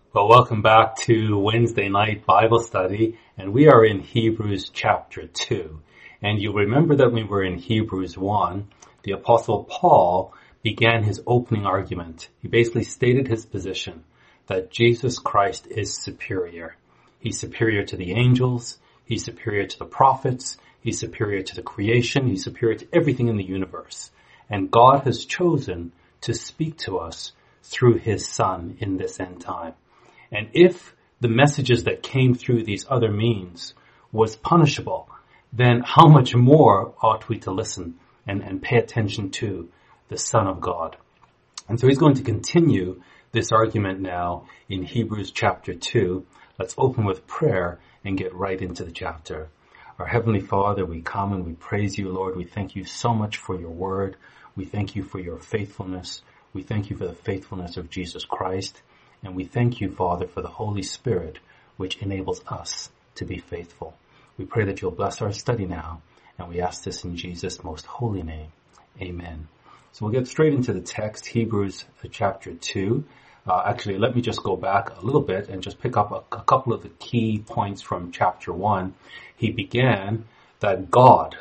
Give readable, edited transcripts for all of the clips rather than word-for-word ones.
Well, welcome back to Wednesday night Bible study, and we are in Hebrews chapter 2. And you'll remember that when we were in Hebrews 1, the Apostle Paul began his opening argument. He basically stated his position that Jesus Christ is superior. He's superior to the angels, he's superior to the prophets, he's superior to the creation, he's superior to everything in the universe. And God has chosen to speak to us through his Son in this end time. And if the messages that came through these other means was punishable, then how much more ought we to listen and pay attention to the Son of God? And so he's going to continue this argument now in Hebrews chapter 2. Let's open with prayer and get right into the chapter. Our Heavenly Father, we come and we praise you, Lord. We thank you so much for your word. We thank you for your faithfulness. We thank you for the faithfulness of Jesus Christ. And we thank you, Father, for the Holy Spirit, which enables us to be faithful. We pray that you'll bless our study now, and we ask this in Jesus' most holy name. Amen. So we'll get straight into the text, Hebrews chapter 2. Actually, let me just go back a little bit and just pick up a couple of the key points from chapter 1. He began that God,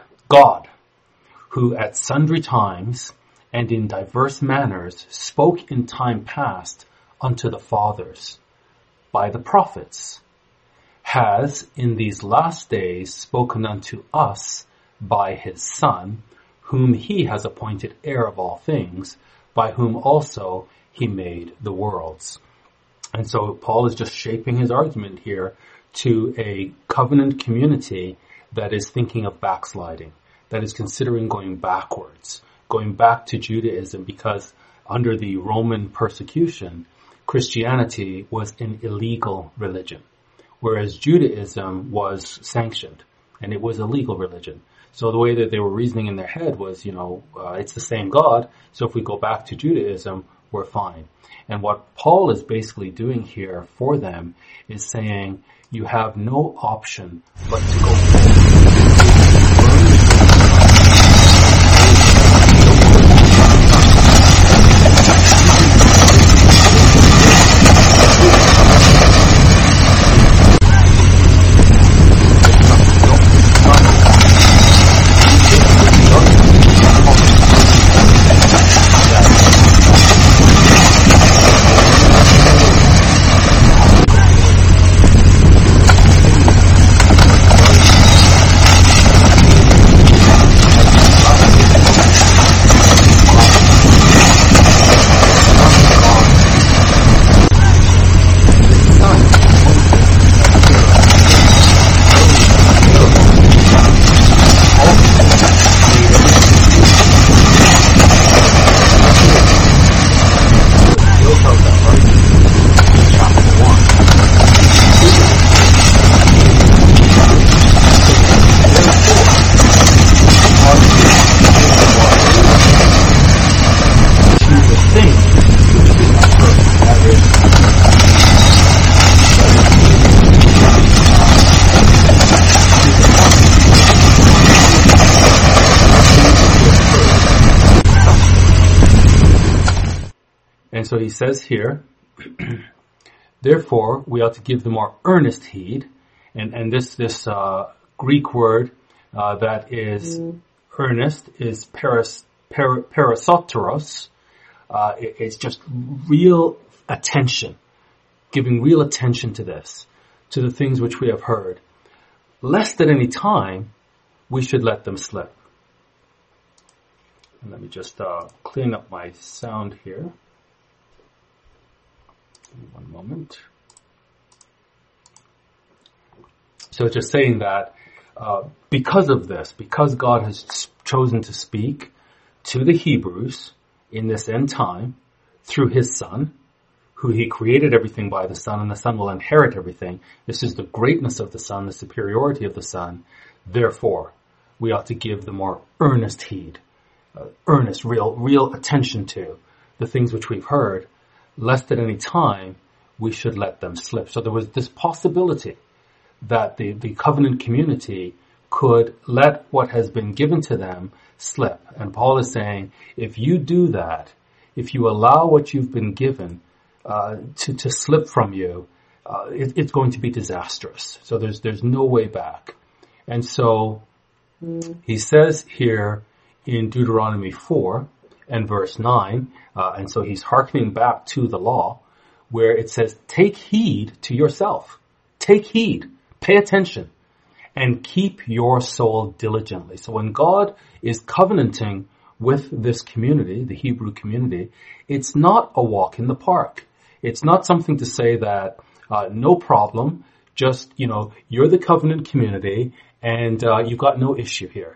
who at sundry times and in diverse manners spoke in time past unto the fathers by the prophets, has in these last days spoken unto us by his Son, whom he has appointed heir of all things, by whom also he made the worlds. And so Paul is just shaping his argument here to a covenant community that is thinking of backsliding, that is considering going backwards, going back to Judaism, because under the Roman persecution, Christianity was an illegal religion, whereas Judaism was sanctioned, and it was a legal religion. So the way that they were reasoning in their head was, it's the same God, so if we go back to Judaism, we're fine. And what Paul is basically doing here for them is saying, you have no option but to go forward. And so he says here, therefore, we ought to give the more earnest heed. And this Greek word that is earnest is parasoteros. It's just real attention, giving real attention to this, to the things which we have heard, lest at any time we should let them slip. And let me just clean up my sound here. One moment. So it's just saying that because of this, because God has chosen to speak to the Hebrews in this end time through his Son, who he created everything by the Son, and the Son will inherit everything. This is the greatness of the Son, the superiority of the Son. Therefore, we ought to give the more earnest heed, real attention to the things which we've heard, lest at any time we should let them slip. So there was this possibility that the covenant community could let what has been given to them slip. And Paul is saying, if you do that, if you allow what you've been given to slip from you, it's going to be disastrous. So there's no way back. And so he says here in Deuteronomy 4 and verse 9, and so he's hearkening back to the law, where it says, take heed to yourself. Take heed. Pay attention. And keep your soul diligently. So when God is covenanting with this community, the Hebrew community, it's not a walk in the park. It's not something to say that, no problem, just, you're the covenant community and you've got no issue here.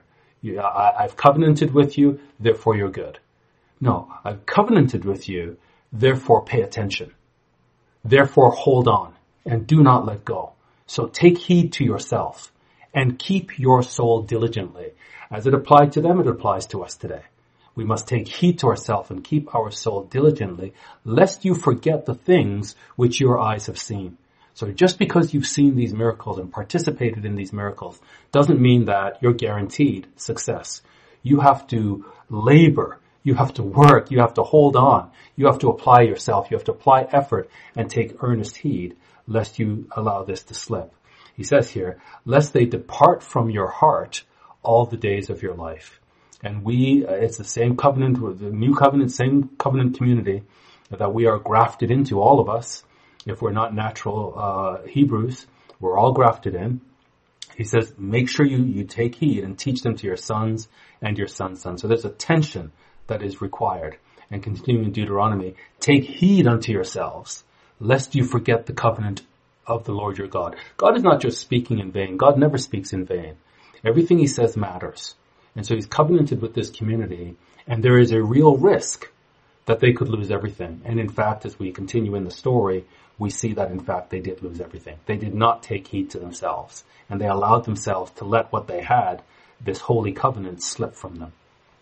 I've covenanted with you, therefore you're good. No, I've covenanted with you, therefore pay attention. Therefore hold on and do not let go. So take heed to yourself and keep your soul diligently. As it applied to them, it applies to us today. We must take heed to ourselves and keep our soul diligently, lest you forget the things which your eyes have seen. So just because you've seen these miracles and participated in these miracles doesn't mean that you're guaranteed success. You have to labor. You have to work. You have to hold on. You have to apply yourself. You have to apply effort and take earnest heed, lest you allow this to slip. He says here, lest they depart from your heart all the days of your life. And it's the same covenant, the new covenant, same covenant community that we are grafted into, all of us. If we're not natural Hebrews, we're all grafted in. He says, make sure you take heed and teach them to your sons and your sons' sons. So there's a tension that is required. And continuing in Deuteronomy, take heed unto yourselves, lest you forget the covenant of the Lord your God. God is not just speaking in vain. God never speaks in vain. Everything he says matters. And so he's covenanted with this community, and there is a real risk that they could lose everything. And in fact, as we continue in the story, we see that in fact they did lose everything. They did not take heed to themselves, and they allowed themselves to let what they had, this holy covenant, slip from them.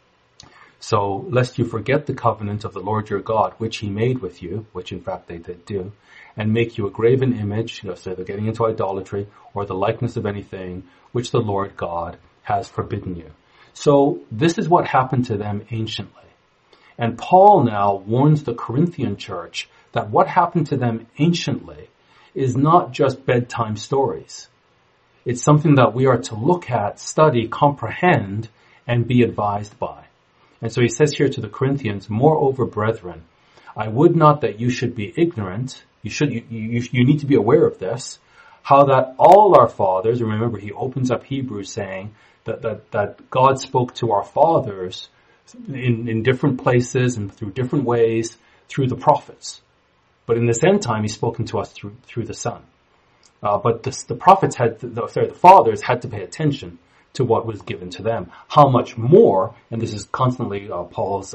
So, lest you forget the covenant of the Lord your God, which he made with you, which in fact they did do, and make you a graven image, so they're getting into idolatry, or the likeness of anything, which the Lord God has forbidden you. So, this is what happened to them anciently. And Paul now warns the Corinthian church that what happened to them anciently is not just bedtime stories. It's something that we are to look at, study, comprehend, and be advised by. And so he says here to the Corinthians, moreover, brethren, I would not that you should be ignorant. You need to be aware of this, how that all our fathers, and remember he opens up Hebrews saying that God spoke to our fathers in different places and through different ways through the prophets. But in this end time, he's spoken to us through the Son. But the prophets the fathers had to pay attention to what was given to them. How much more, and this is constantly Paul's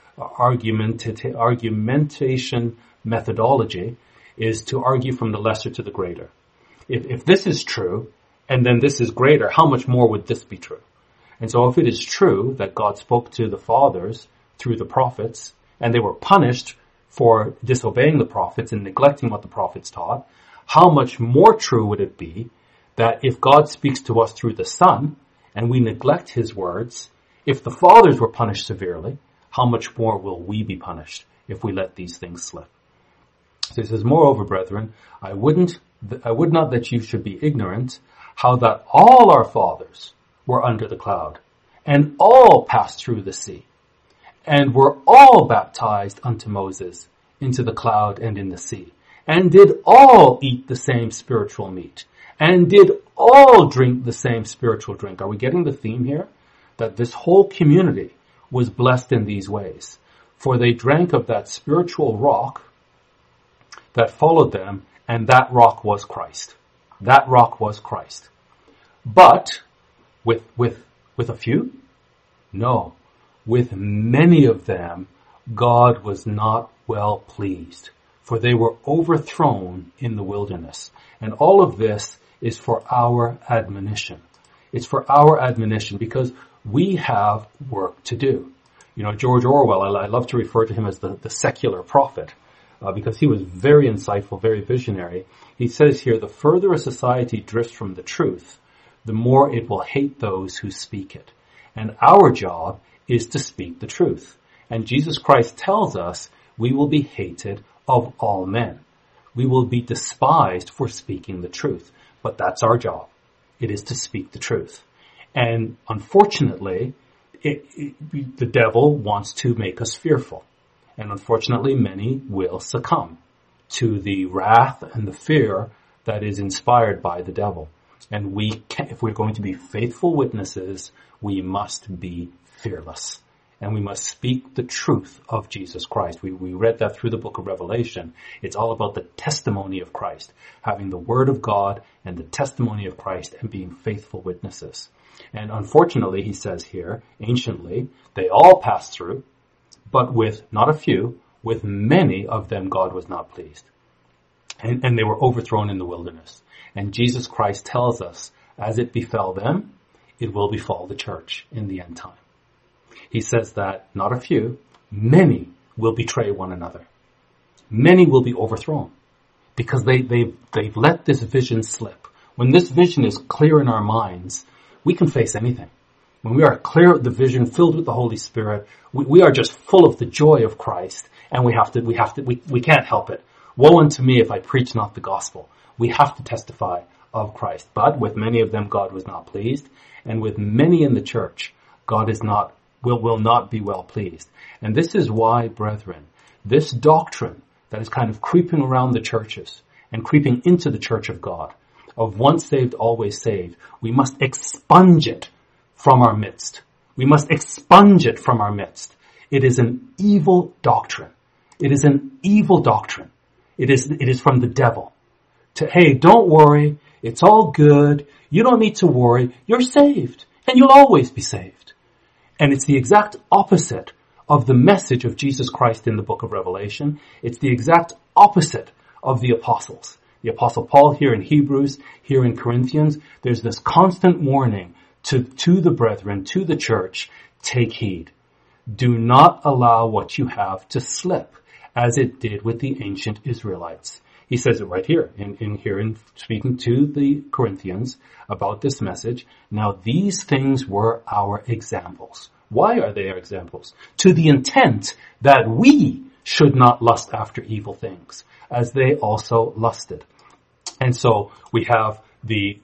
argumentation methodology, is to argue from the lesser to the greater. If this is true, and then this is greater, how much more would this be true? And so if it is true that God spoke to the fathers through the prophets, and they were punished for disobeying the prophets and neglecting what the prophets taught, how much more true would it be that if God speaks to us through the Son, and we neglect his words, if the fathers were punished severely, how much more will we be punished if we let these things slip? So he says, moreover, brethren, I would not that you should be ignorant how that all our fathers were under the cloud, and all passed through the sea, and were all baptized unto Moses into the cloud and in the sea, and did all eat the same spiritual meat, and did all drink the same spiritual drink. Are we getting the theme here? That this whole community was blessed in these ways. For they drank of that spiritual rock that followed them, and that rock was Christ. That rock was Christ. But with a few? No. With many of them, God was not well pleased, for they were overthrown in the wilderness. And all of this is for our admonition. It's for our admonition because we have work to do. George Orwell, I love to refer to him as the secular prophet because he was very insightful, very visionary. He says here, the further a society drifts from the truth, the more it will hate those who speak it. And our job is to speak the truth. And Jesus Christ tells us we will be hated of all men. We will be despised for speaking the truth. But that's our job. It is to speak the truth. And unfortunately, the devil wants to make us fearful. And unfortunately, many will succumb to the wrath and the fear that is inspired by the devil. And if we're going to be faithful witnesses, we must be fearless. And we must speak the truth of Jesus Christ. We read that through the book of Revelation. It's all about the testimony of Christ, having the word of God and the testimony of Christ and being faithful witnesses. And unfortunately, he says here, anciently, they all passed through, but with not a few, with many of them God was not pleased. And they were overthrown in the wilderness. And Jesus Christ tells us, as it befell them, it will befall the church in the end time. He says that not a few, many will betray one another. Many will be overthrown because they've let this vision slip. When this vision is clear in our minds, we can face anything. When we are clear of the vision, filled with the Holy Spirit, we are just full of the joy of Christ, and we can't help it. Woe unto me if I preach not the gospel. We have to testify of Christ. But with many of them, God was not pleased, and with many in the church, God will not be well pleased. And this is why, brethren, this doctrine that is kind of creeping around the churches and creeping into the church of God, of once saved, always saved, we must expunge it from our midst. We must expunge it from our midst. It is an evil doctrine. It is an evil doctrine. It is from the devil. Hey, don't worry. It's all good. You don't need to worry. You're saved. And you'll always be saved. And it's the exact opposite of the message of Jesus Christ in the book of Revelation. It's the exact opposite of the apostles. The apostle Paul here in Hebrews, here in Corinthians, there's this constant warning to the brethren, to the church, take heed. Do not allow what you have to slip, as it did with the ancient Israelites. He says it right here, in speaking to the Corinthians about this message. Now these things were our examples. Why are they our examples? To the intent that we should not lust after evil things, as they also lusted. And so we have the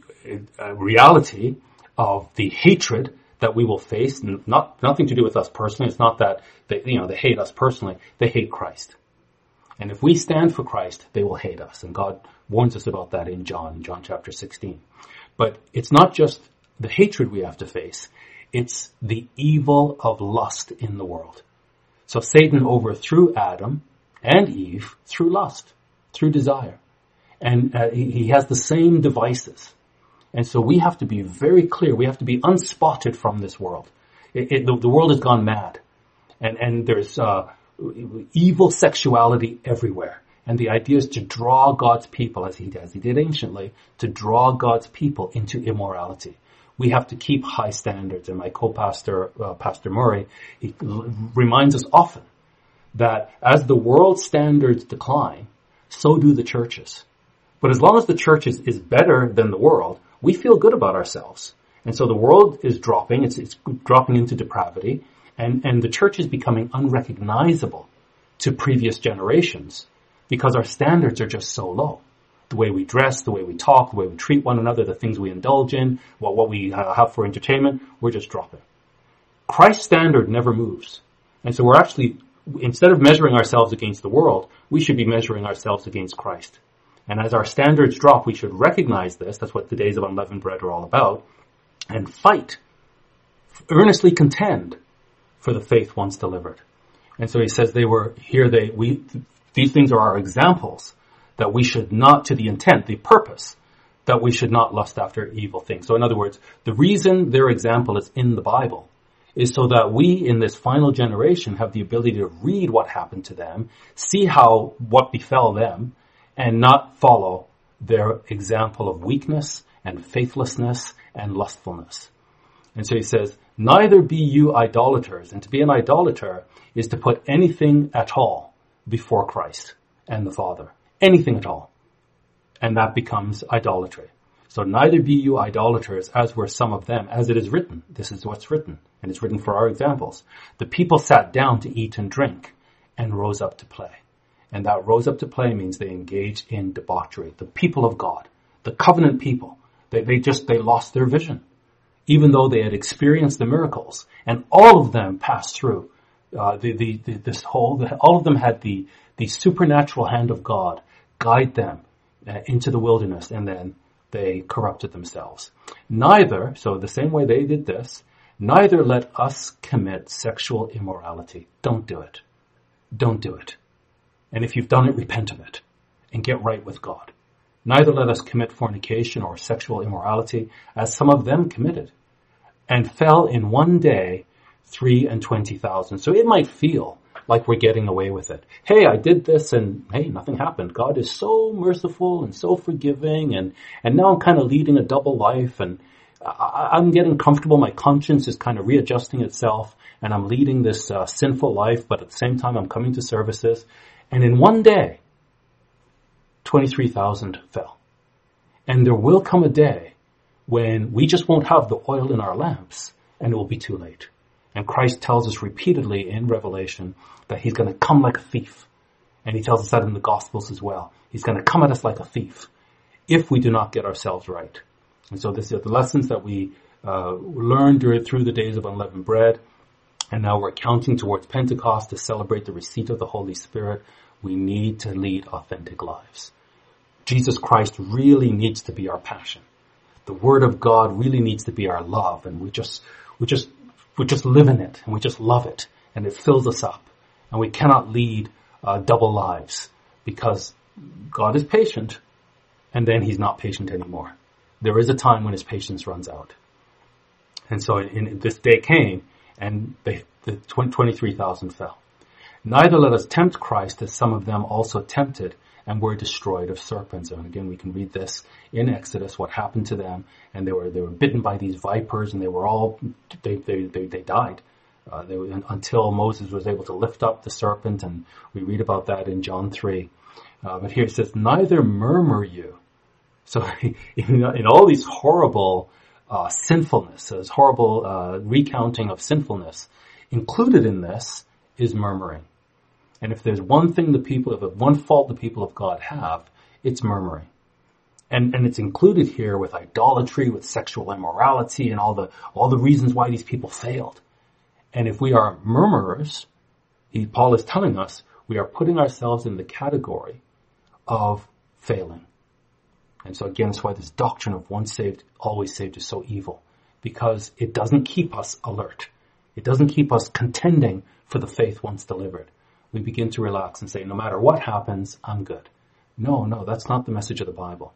reality of the hatred that we will face, nothing to do with us personally. It's not that they hate us personally. They hate Christ. And if we stand for Christ, they will hate us. And God warns us about that in John chapter 16. But it's not just the hatred we have to face. It's the evil of lust in the world. So Satan overthrew Adam and Eve through lust, through desire. And he has the same devices. And so we have to be very clear. We have to be unspotted from this world. The world has gone mad. And there's evil sexuality everywhere. And the idea is to draw God's people, as he did anciently, to draw God's people into immorality. We have to keep high standards. And my co-pastor, Pastor Murray, he reminds us often that as the world's standards decline, so do the churches. But as long as the church is better than the world, we feel good about ourselves. And so the world is dropping, it's dropping into depravity, and the church is becoming unrecognizable to previous generations because our standards are just so low. The way we dress, the way we talk, the way we treat one another, the things we indulge in, what we have for entertainment, we're just dropping. Christ's standard never moves. And so we're actually, instead of measuring ourselves against the world, we should be measuring ourselves against Christ. And as our standards drop, we should recognize this. That's what the days of unleavened bread are all about. And fight, earnestly contend for the faith once delivered. And so he says these things are our examples that we should not, to the intent, the purpose, that we should not lust after evil things. So in other words, the reason their example is in the Bible is so that we in this final generation have the ability to read what happened to them, see what befell them, and not follow their example of weakness and faithlessness and lustfulness. And so he says, neither be you idolaters. And to be an idolater is to put anything at all before Christ and the Father. Anything at all. And that becomes idolatry. So neither be you idolaters, as were some of them, as it is written. This is what's written. And it's written for our examples. The people sat down to eat and drink and rose up to play. And that rose up to play means they engaged in debauchery. The people of God, the covenant people, they lost their vision. Even though they had experienced the miracles, and all of them passed through, all of them had the supernatural hand of God guide them into the wilderness, and then they corrupted themselves. Neither, so the same way they did this, neither let us commit sexual immorality. Don't do it. Don't do it. And if you've done it, repent of it and get right with God. Neither let us commit fornication or sexual immorality, as some of them committed, and fell in one day 23,000. So it might feel like we're getting away with it. Hey, I did this and hey, nothing happened. God is so merciful and so forgiving, and now I'm kind of leading a double life, and I'm getting comfortable. My conscience is kind of readjusting itself, and I'm leading this sinful life, but at the same time I'm coming to services. And in one day, 23,000 fell. And there will come a day when we just won't have the oil in our lamps, and it will be too late. And Christ tells us repeatedly in Revelation that he's going to come like a thief. And he tells us that in the Gospels as well. He's going to come at us like a thief if we do not get ourselves right. And so this is the lessons that we learned through the days of unleavened bread. And now we're counting towards Pentecost to celebrate the receipt of the Holy Spirit. We need to lead authentic lives. Jesus Christ really needs to be our passion. The Word of God really needs to be our love, and we just live in it, and we just love it, and it fills us up. And we cannot lead double lives, because God is patient, and then he's not patient anymore. There is a time when his patience runs out. And so this day came, and the 23,000 fell. Neither let us tempt Christ, as some of them also tempted and were destroyed of serpents. And again, we can read this in Exodus, what happened to them. And they were bitten by these vipers, and they died. Until Moses was able to lift up the serpent, and we read about that in John 3. But here it says, neither murmur So in all these horrible sinfulness, this horrible recounting of sinfulness, included in this is murmuring. And if there's one fault the people of God have, it's murmuring. And it's included here with idolatry, with sexual immorality, and all the reasons why these people failed. And if we are murmurers, Paul is telling us we are putting ourselves in the category of failing. And so again, that's why this doctrine of once saved, always saved is so evil, because it doesn't keep us alert. It doesn't keep us contending for the faith once delivered. We begin to relax and say, no matter what happens, I'm good. No, that's not the message of the Bible.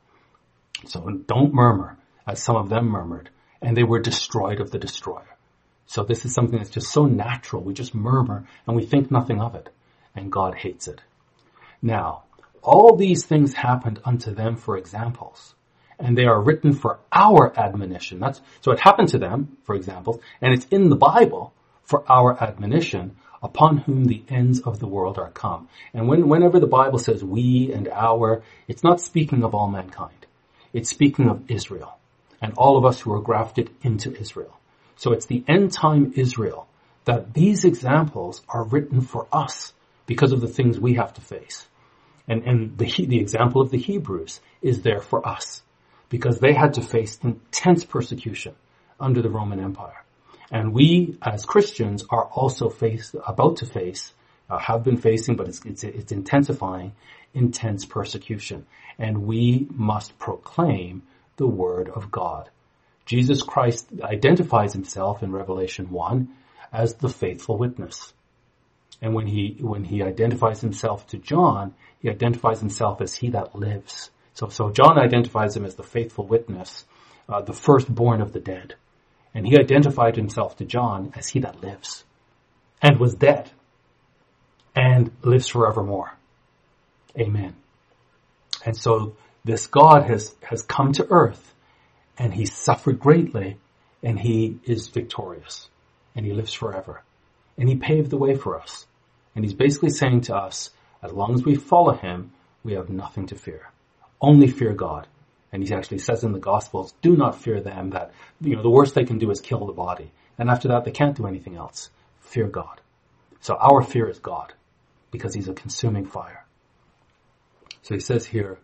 So don't murmur, as some of them murmured, and they were destroyed of the destroyer. So this is something that's just so natural. We just murmur and we think nothing of it, and God hates it. Now, all these things happened unto them for examples, and they are written for our admonition. So it happened to them for examples, and it's in the Bible for our admonition, upon whom the ends of the world are come. And whenever the Bible says we and our, it's not speaking of all mankind. It's speaking of Israel and all of us who are grafted into Israel. So it's the end time Israel that these examples are written for us because of the things we have to face. And the example of the Hebrews is there for us because they had to face intense persecution under the Roman Empire. And we, as Christians, are also about to face, have been facing, but it's intensifying, intense persecution. And we must proclaim the Word of God. Jesus Christ identifies himself in Revelation 1 as the faithful witness. And when he identifies himself to John, he identifies himself as he that lives. So John identifies him as the faithful witness, the firstborn of the dead. And he identified himself to John as he that lives and was dead and lives forevermore. Amen. And so this God has come to earth, and he suffered greatly, and he is victorious, and he lives forever. And he paved the way for us. And he's basically saying to us, as long as we follow him, we have nothing to fear. Only fear God. And he actually says in the Gospels, do not fear them, that the worst they can do is kill the body. And after that, they can't do anything else. Fear God. So our fear is God, because he's a consuming fire. So he says here,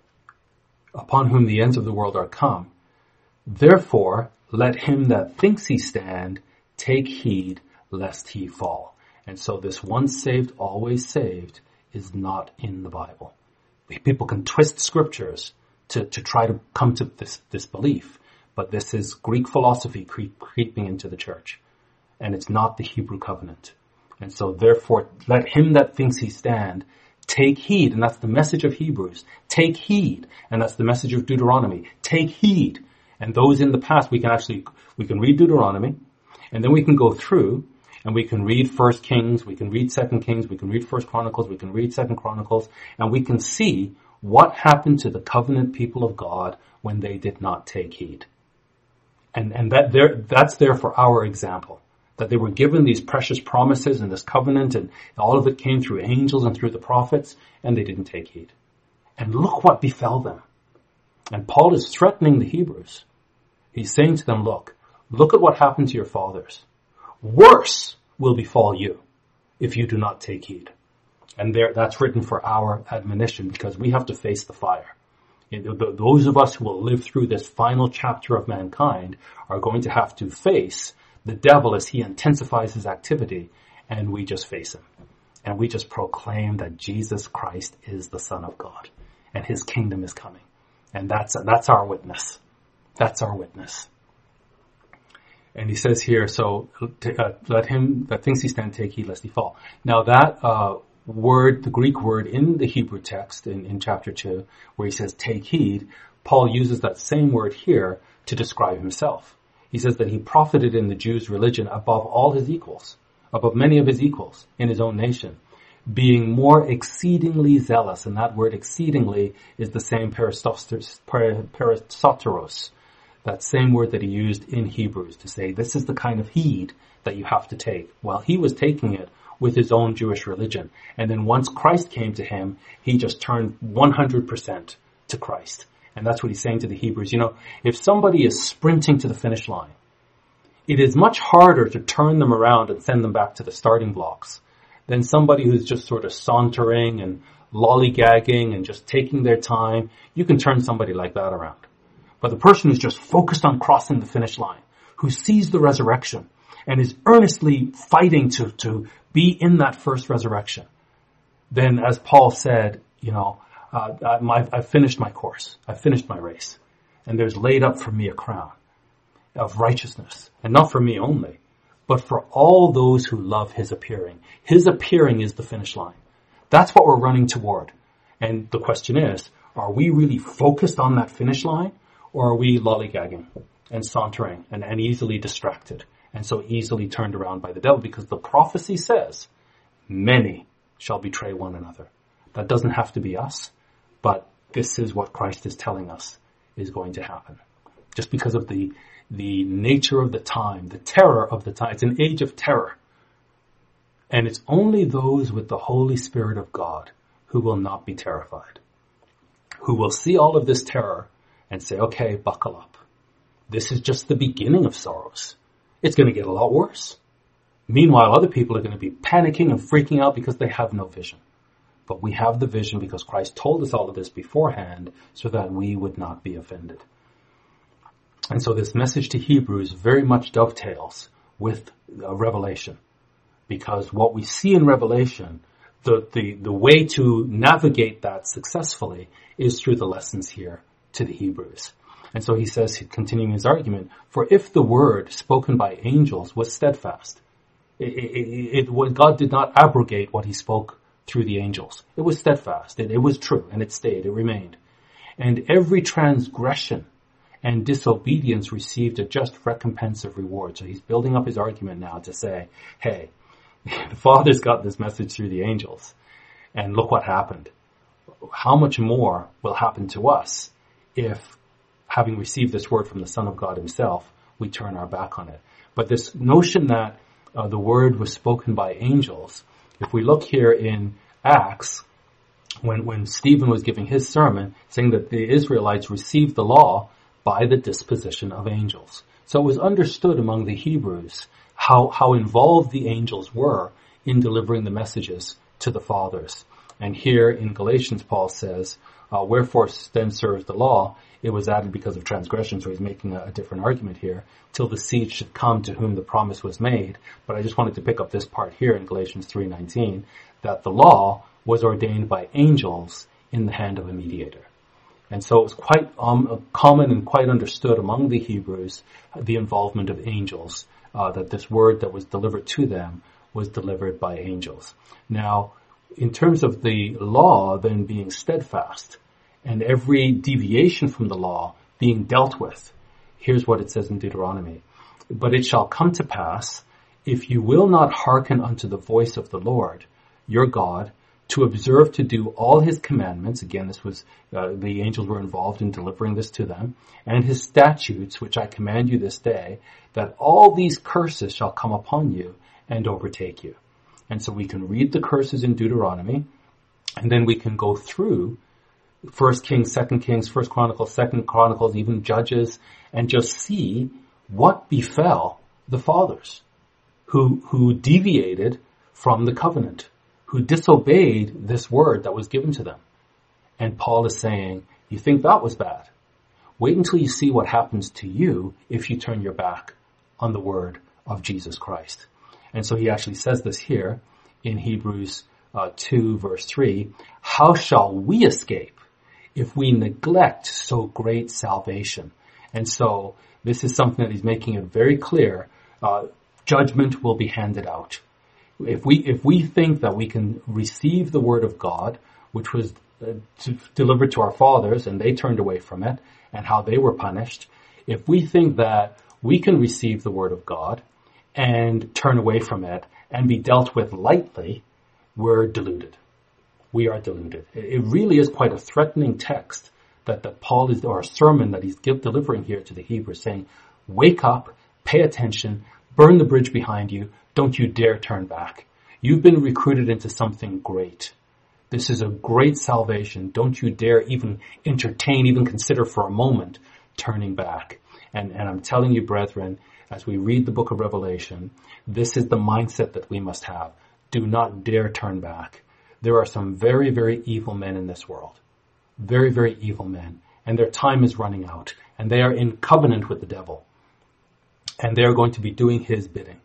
upon whom the ends of the world are come. Therefore, let him that thinks he stand take heed lest he fall. And so this once saved, always saved is not in the Bible. People can twist scriptures to try to come to this belief, but this is Greek philosophy creeping into the church, and it's not the Hebrew covenant. And so therefore, let him that thinks he stand take heed, and that's the message of Hebrews. Take heed, and that's the message of Deuteronomy. Take heed. And those in the past, we can read Deuteronomy, and then we can go through, and we can read 1 Kings, we can read 2 Kings, we can read 1 Chronicles, we can read 2 Chronicles, and we can see what happened to the covenant people of God when they did not take heed. And that's there for our example. That they were given these precious promises and this covenant, and all of it came through angels and through the prophets, and they didn't take heed. And look what befell them. And Paul is threatening the Hebrews. He's saying to them, look at what happened to your fathers. Worse will befall you if you do not take heed. And that's written for our admonition, because we have to face the fire. Those of us who will live through this final chapter of mankind are going to have to face the devil as he intensifies his activity, and we just face him. And we just proclaim that Jesus Christ is the Son of God, and his kingdom is coming. And that's our witness. That's our witness. And he says here, so let him that thinks he stand take heed lest he fall. Now that word, the Greek word in the Hebrew text in chapter 2, where he says take heed, Paul uses that same word here to describe himself. He says that he profited in the Jews' religion above all his equals, above many of his equals in his own nation, being more exceedingly zealous. And that word exceedingly is the same peristoteros, that same word that he used in Hebrews to say this is the kind of heed that you have to take. Well, he was taking it with his own Jewish religion. And then once Christ came to him, he just turned 100% to Christ. And that's what he's saying to the Hebrews. You know, if somebody is sprinting to the finish line, it is much harder to turn them around and send them back to the starting blocks than somebody who's just sort of sauntering and lollygagging and just taking their time. You can turn somebody like that around. But the person who's just focused on crossing the finish line, who sees the resurrection and is earnestly fighting to be in that first resurrection, then as Paul said, you know, I've finished my course. I've finished my race. And there's laid up for me a crown of righteousness. And not for me only, but for all those who love his appearing. His appearing is the finish line. That's what we're running toward. And the question is, are we really focused on that finish line? Or are we lollygagging and sauntering and easily distracted and so easily turned around by the devil? Because the prophecy says, many shall betray one another. That doesn't have to be us. But this is what Christ is telling us is going to happen. Just because of the nature of the time, the terror of the time. It's an age of terror. And it's only those with the Holy Spirit of God who will not be terrified, who will see all of this terror and say, okay, buckle up. This is just the beginning of sorrows. It's going to get a lot worse. Meanwhile, other people are going to be panicking and freaking out because they have no vision. But we have the vision because Christ told us all of this beforehand so that we would not be offended. And so this message to Hebrews very much dovetails with Revelation. Because what we see in Revelation, the way to navigate that successfully is through the lessons here to the Hebrews. And so he says, continuing his argument, for if the word spoken by angels was steadfast, God did not abrogate what he spoke through the angels. It was steadfast. It was true, and it stayed. It remained. And every transgression and disobedience received a just recompense of reward. So he's building up his argument now to say, hey, the Father's got this message through the angels, and look what happened. How much more will happen to us if, having received this word from the Son of God himself, we turn our back on it? But this notion that the word was spoken by angels, if we look here in Acts, when Stephen was giving his sermon, saying that the Israelites received the law by the disposition of angels. So it was understood among the Hebrews how involved the angels were in delivering the messages to the fathers. And here in Galatians, Paul says, wherefore then serves the law? It was added because of transgression. So he's making a different argument here, till the seed should come to whom the promise was made. But I just wanted to pick up this part here in Galatians 3:19, that the law was ordained by angels in the hand of a mediator. And so it was quite common and quite understood among the Hebrews, the involvement of angels, that this word that was delivered to them was delivered by angels. Now, in terms of the law then being steadfast, and every deviation from the law being dealt with, here's what it says in Deuteronomy. But it shall come to pass, if you will not hearken unto the voice of the Lord, your God, to observe to do all his commandments, again this was, the angels were involved in delivering this to them, and his statutes, which I command you this day, that all these curses shall come upon you and overtake you. And so we can read the curses in Deuteronomy, and then we can go through 1 Kings, 2 Kings, 1 Chronicles, 2 Chronicles, even Judges, and just see what befell the fathers who deviated from the covenant, who disobeyed this word that was given to them. And Paul is saying, you think that was bad? Wait until you see what happens to you if you turn your back on the word of Jesus Christ. And so he actually says this here in Hebrews 2 verse 3, how shall we escape if we neglect so great salvation? And so this is something that he's making it very clear. Judgment will be handed out. If we think that we can receive the word of God, which was delivered to our fathers and they turned away from it and how they were punished, if we think that we can receive the word of God and turn away from it and be dealt with lightly, we're deluded. We are deluded. It really is quite a threatening text that Paul is, or a sermon that he's delivering here to the Hebrews, saying, wake up, pay attention, burn the bridge behind you, don't you dare turn back. You've been recruited into something great. This is a great salvation. Don't you dare even entertain, even consider for a moment turning back. And I'm telling you, brethren, as we read the book of Revelation, this is the mindset that we must have. Do not dare turn back. There are some very, very evil men in this world. Very, very evil men. And their time is running out. And they are in covenant with the devil. And they are going to be doing his bidding.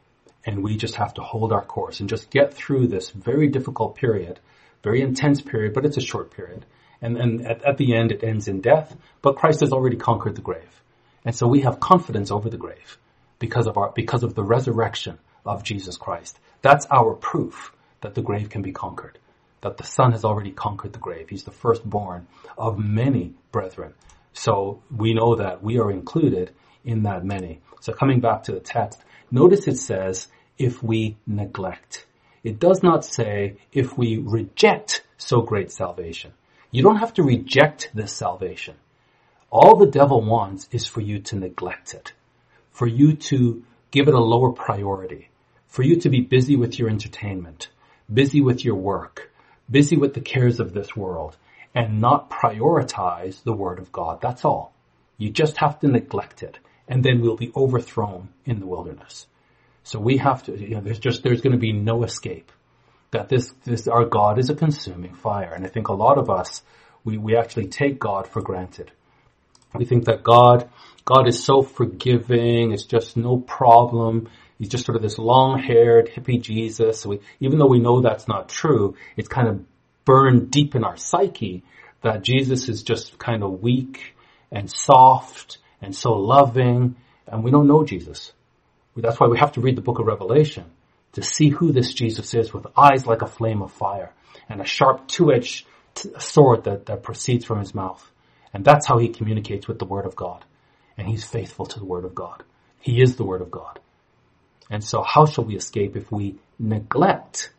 And we just have to hold our course and just get through this very difficult period, very intense period, but it's a short period. And at the end, it ends in death. But Christ has already conquered the grave. And so we have confidence over the grave because of the resurrection of Jesus Christ. That's our proof that the grave can be conquered, that the Son has already conquered the grave. He's the firstborn of many brethren. So we know that we are included in that many. So coming back to the text, notice it says, if we neglect. It does not say, if we reject so great salvation. You don't have to reject this salvation. All the devil wants is for you to neglect it, for you to give it a lower priority, for you to be busy with your entertainment, busy with your work, busy with the cares of this world, and not prioritize the word of God. That's all. You just have to neglect it, and then we'll be overthrown in the wilderness. So we have to, there's going to be no escape. That our God is a consuming fire. And I think a lot of us, we actually take God for granted. We think that God is so forgiving. It's just no problem. He's just sort of this long-haired hippie Jesus. Even though we know that's not true, it's kind of burned deep in our psyche that Jesus is just kind of weak and soft and so loving. And we don't know Jesus. That's why we have to read the book of Revelation to see who this Jesus is, with eyes like a flame of fire and a sharp two-edged sword that proceeds from his mouth. And that's how he communicates with the Word of God. And he's faithful to the Word of God. He is the Word of God. And so how shall we escape if we neglect,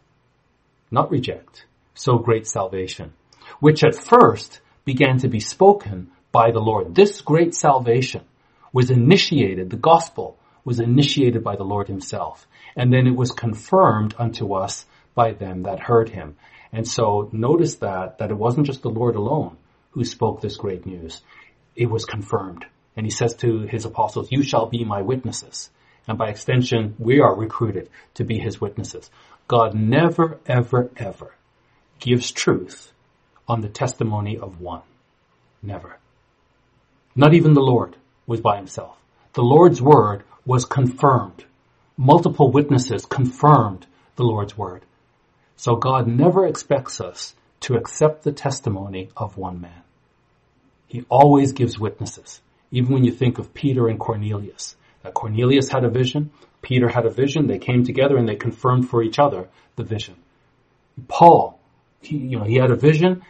not reject, so great salvation, which at first began to be spoken by the Lord? This great salvation was initiated, the gospel was initiated by the Lord himself. And then it was confirmed unto us by them that heard him. And so notice that it wasn't just the Lord alone who spoke this great news. It was confirmed. And he says to his apostles, you shall be my witnesses. And by extension, we are recruited to be his witnesses. God never, ever, ever gives truth on the testimony of one. Never. Not even the Lord was by himself. The Lord's word was confirmed. Multiple witnesses confirmed the Lord's word. So God never expects us to accept the testimony of one man. He always gives witnesses. Even when you think of Peter and Cornelius. That Cornelius had a vision, Peter had a vision, they came together and they confirmed for each other the vision. Paul, he had a vision,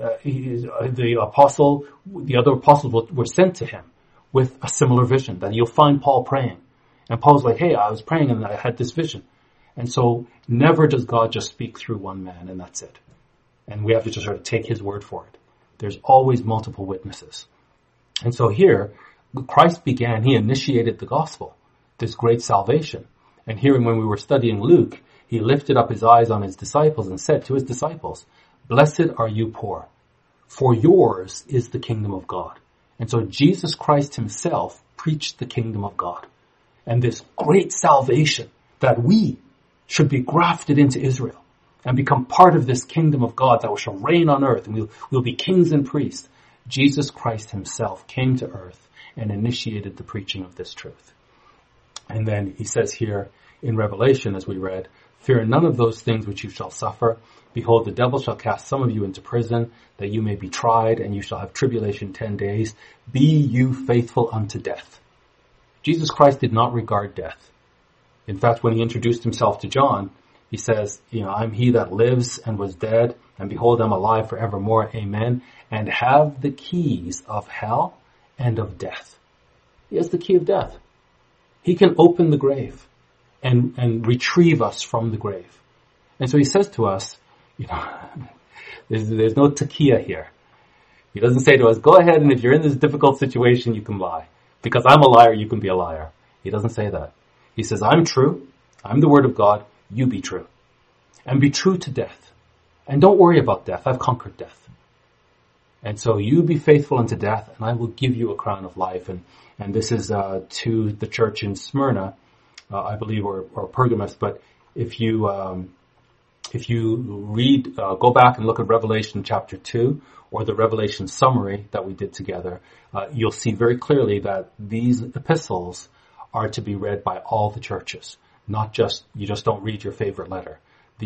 the other apostles were sent to him with a similar vision that you'll find Paul praying. And Paul's like, hey, I was praying and I had this vision. And so never does God just speak through one man and that's it. And we have to just sort of take his word for it. There's always multiple witnesses. And so here, Christ began, he initiated the gospel, this great salvation. And here when we were studying Luke, he lifted up his eyes on his disciples and said to his disciples, blessed are you poor, for yours is the kingdom of God. And so Jesus Christ himself preached the kingdom of God. And this great salvation that we should be grafted into Israel and become part of this kingdom of God that shall reign on earth, and we'll be kings and priests. Jesus Christ himself came to earth and initiated the preaching of this truth. And then he says here in Revelation, as we read, fear none of those things which you shall suffer. Behold, the devil shall cast some of you into prison, that you may be tried, and you shall have tribulation 10 days. Be you faithful unto death. Jesus Christ did not regard death. In fact, when he introduced himself to John, he says, I'm he that lives and was dead, and behold, I'm alive forevermore, amen, and have the keys of hell and of death. He has the key of death. He can open the grave and retrieve us from the grave. And so he says to us, there's no takia here. He doesn't say to us, go ahead and if you're in this difficult situation, you can lie. Because I'm a liar, you can be a liar. He doesn't say that. He says, I'm true. I'm the word of God. You be true. And be true to death. And don't worry about death. I've conquered death. And so you be faithful unto death, and I will give you a crown of life. And this is to the church in Smyrna, I believe, or Pergamos. But if you read, go back and look at Revelation chapter 2, or the Revelation summary that we did together, you'll see very clearly that these epistles are to be read by all the churches. Not just, you just don't read your favorite letter.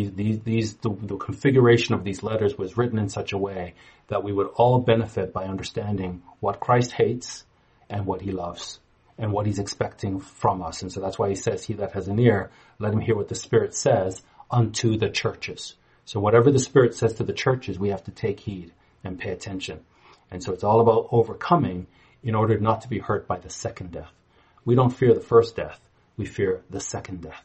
The configuration of these letters was written in such a way that we would all benefit by understanding what Christ hates and what he loves and what he's expecting from us. And so that's why he says, he that has an ear, let him hear what the Spirit says unto the churches. So whatever the Spirit says to the churches, we have to take heed and pay attention. And so it's all about overcoming in order not to be hurt by the second death. We don't fear the first death. We fear the second death.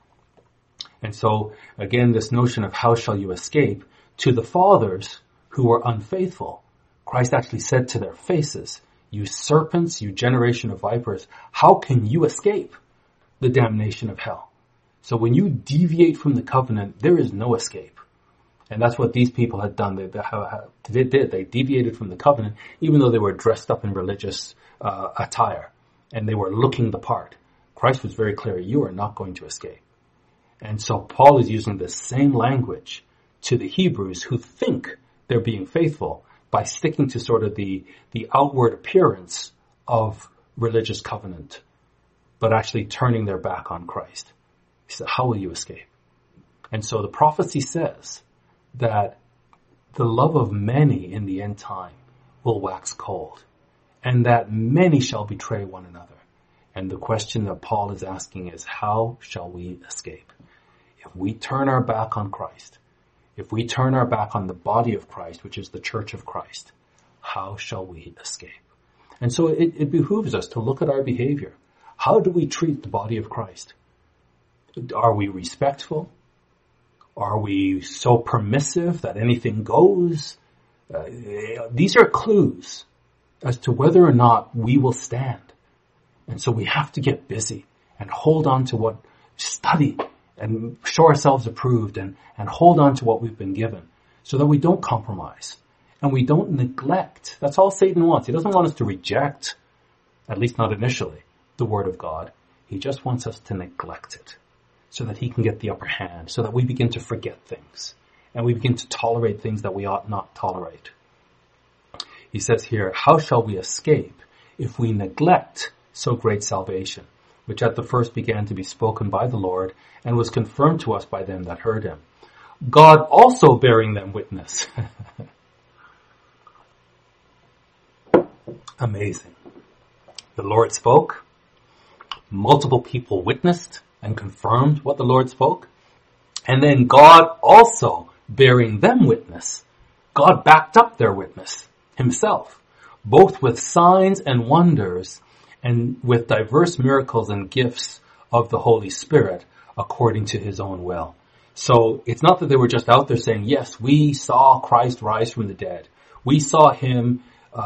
And so, again, this notion of how shall you escape, to the fathers who were unfaithful, Christ actually said to their faces, you serpents, you generation of vipers, how can you escape the damnation of hell? So when you deviate from the covenant, there is no escape. And that's what these people had done. They did. They deviated from the covenant, even though they were dressed up in religious attire and they were looking the part. Christ was very clear, you are not going to escape. And so Paul is using the same language to the Hebrews who think they're being faithful by sticking to sort of the outward appearance of religious covenant, but actually turning their back on Christ. He said, how will you escape? And so the prophecy says that the love of many in the end time will wax cold, and that many shall betray one another. And the question that Paul is asking is, how shall we escape? If we turn our back on Christ, if we turn our back on the body of Christ, which is the church of Christ, how shall we escape? And so it behooves us to look at our behavior. How do we treat the body of Christ? Are we respectful? Are we so permissive that anything goes? These are clues as to whether or not we will stand. And so we have to get busy and hold on to study and show ourselves approved and hold on to what we've been given so that we don't compromise and we don't neglect. That's all Satan wants. He doesn't want us to reject, at least not initially, the word of God. He just wants us to neglect it so that he can get the upper hand, so that we begin to forget things and we begin to tolerate things that we ought not tolerate. He says here, how shall we escape if we neglect so great salvation, which at the first began to be spoken by the Lord and was confirmed to us by them that heard him? God also bearing them witness. Amazing. The Lord spoke. Multiple people witnessed and confirmed what the Lord spoke. And then God also bearing them witness. God backed up their witness himself, both with signs and wonders and with diverse miracles and gifts of the Holy Spirit according to his own will. So it's not that they were just out there saying, yes, we saw Christ rise from the dead. We saw him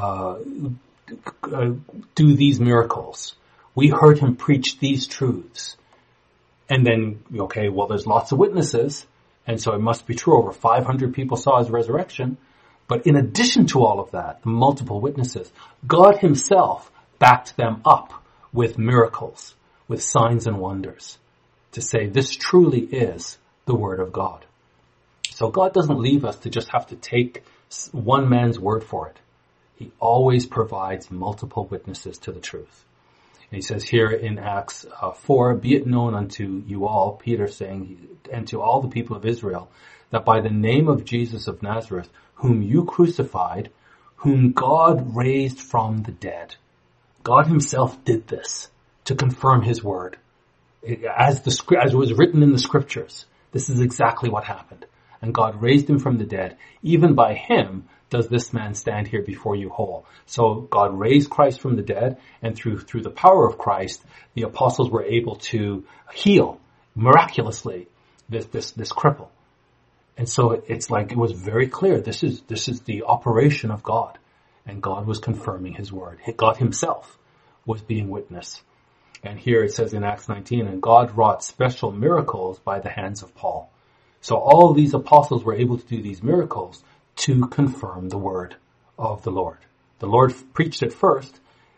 do these miracles. We heard him preach these truths. And then, okay, well, there's lots of witnesses, and so it must be true. Over 500 people saw his resurrection. But in addition to all of that, the multiple witnesses, God himself backed them up with miracles, with signs and wonders, to say this truly is the Word of God. So God doesn't leave us to just have to take one man's word for it. He always provides multiple witnesses to the truth. And he says here in Acts 4, be it known unto you all, Peter saying, and to all the people of Israel, that by the name of Jesus of Nazareth, whom you crucified, whom God raised from the dead. God himself did this to confirm his word. As it was written in the scriptures, this is exactly what happened. And God raised him from the dead. Even by him does this man stand here before you whole. So God raised Christ from the dead, and through the power of Christ, the apostles were able to heal miraculously this cripple. And so it's like it was very clear. This is the operation of God, and God was confirming his word. God himself was being witness. And here it says in Acts 19, and God wrought special miracles by the hands of Paul. So all these apostles were able to do these miracles to confirm the word of the Lord. The Lord preached it first.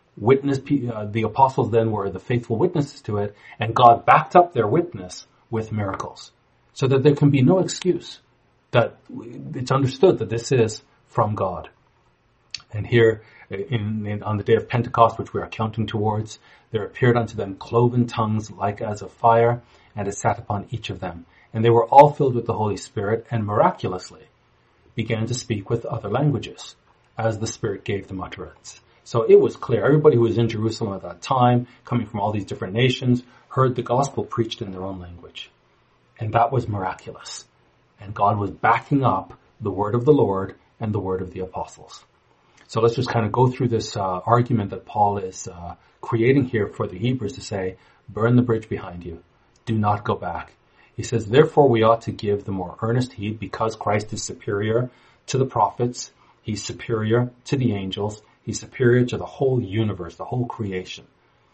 The apostles then were the faithful witnesses to it, and God backed up their witness with miracles, so that there can be no excuse, that it's understood that this is from God. And here, on the day of Pentecost, which we are counting towards, there appeared unto them cloven tongues like as of fire, and it sat upon each of them. And they were all filled with the Holy Spirit, and miraculously began to speak with other languages, as the Spirit gave them utterance. So it was clear. Everybody who was in Jerusalem at that time, coming from all these different nations, heard the gospel preached in their own language. And that was miraculous. And God was backing up the word of the Lord and the word of the apostles. So let's just kind of go through this argument that Paul is creating here for the Hebrews to say, burn the bridge behind you. Do not go back. He says, therefore we ought to give the more earnest heed, because Christ is superior to the prophets. He's superior to the angels. He's superior to the whole universe, the whole creation.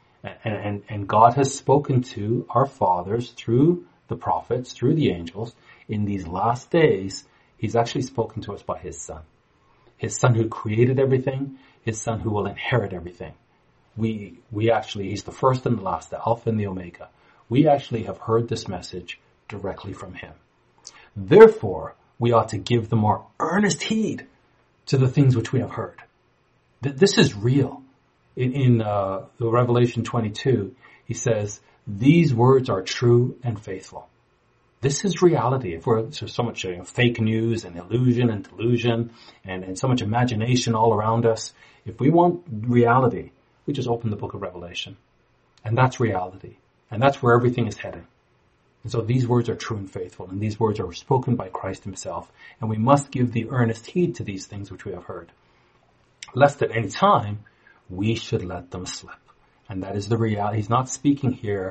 And God has spoken to our fathers through the prophets, through the angels. In these last days, he's actually spoken to us by his Son. His Son who created everything, his Son who will inherit everything. We actually, he's the first and the last, the Alpha and the Omega. We actually have heard this message directly from him. Therefore, we ought to give the more earnest heed to the things which we have heard. This is real. In the Revelation 22, he says, these words are true and faithful. This is reality. If there's so much fake news and illusion and delusion and so much imagination all around us, if we want reality, we just open the book of Revelation. And that's reality. And that's where everything is heading. And so these words are true and faithful, and these words are spoken by Christ himself. And we must give the earnest heed to these things which we have heard, lest at any time we should let them slip. And that is the reality. He's not speaking here,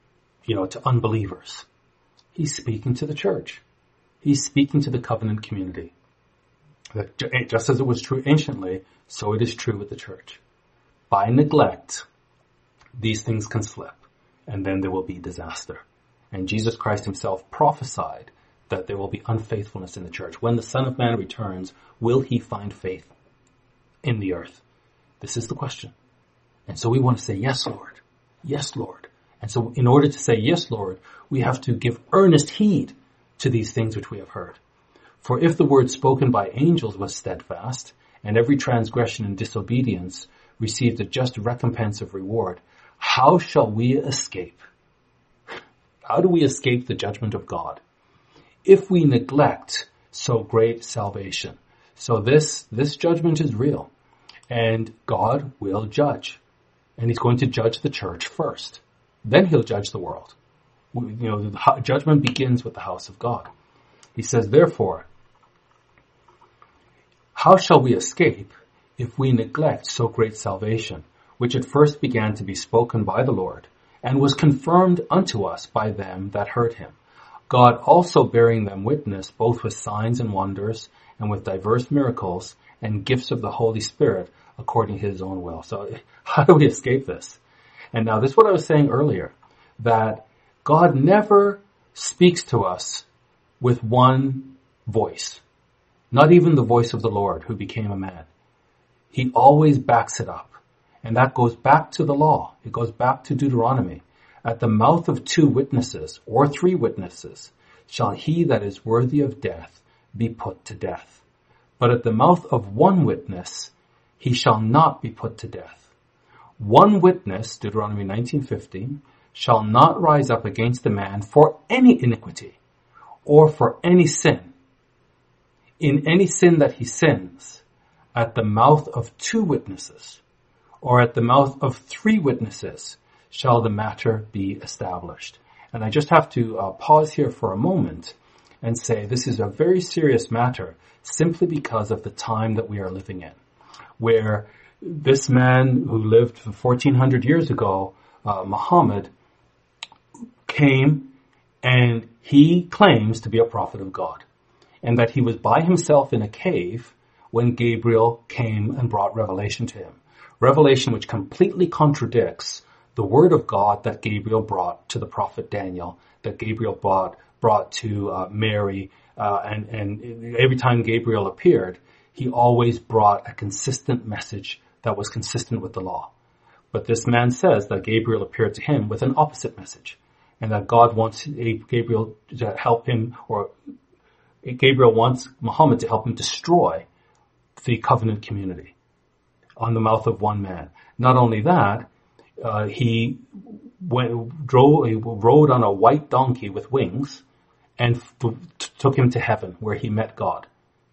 to unbelievers. He's speaking to the church. He's speaking to the covenant community. That just as it was true anciently, so it is true with the church. By neglect, these things can slip, and then there will be disaster. And Jesus Christ himself prophesied that there will be unfaithfulness in the church. When the Son of Man returns, will he find faith in the earth? This is the question. And so we want to say, yes, Lord. Yes, Lord. And so in order to say, yes, Lord, we have to give earnest heed to these things which we have heard. For if the word spoken by angels was steadfast, and every transgression and disobedience received a just recompense of reward, how shall we escape? How do we escape the judgment of God? If we neglect so great salvation. So this judgment is real, and God will judge. And he's going to judge the church first. Then he'll judge the world. The judgment begins with the house of God. He says, therefore, how shall we escape if we neglect so great salvation, which at first began to be spoken by the Lord, and was confirmed unto us by them that heard him, God also bearing them witness, both with signs and wonders, and with diverse miracles, and gifts of the Holy Spirit, according to his own will. So how do we escape this? And now this is what I was saying earlier, that God never speaks to us with one voice, not even the voice of the Lord who became a man. He always backs it up. And that goes back to the law. It goes back to Deuteronomy. At the mouth of 2 witnesses or 3 witnesses shall he that is worthy of death be put to death. But at the mouth of 1 witness he shall not be put to death. 1 witness, Deuteronomy 19:15, shall not rise up against a man for any iniquity or for any sin. In any sin that he sins, at the mouth of 2 witnesses or at the mouth of 3 witnesses shall the matter be established. And I just have to pause here for a moment and say this is a very serious matter simply because of the time that we are living in, where this man who lived 1400 years ago, Muhammad, came and he claims to be a prophet of God, and that he was by himself in a cave when Gabriel came and brought revelation to him. Revelation which completely contradicts the word of God that Gabriel brought to the prophet Daniel, that Gabriel brought to Mary, and every time Gabriel appeared, he always brought a consistent message that was consistent with the law. But this man says that Gabriel appeared to him with an opposite message, and that God wants Gabriel to help him, or Gabriel wants Muhammad to help him destroy the covenant community on the mouth of 1 man. Not only that, he rode on a white donkey with wings and took him to heaven where he met God.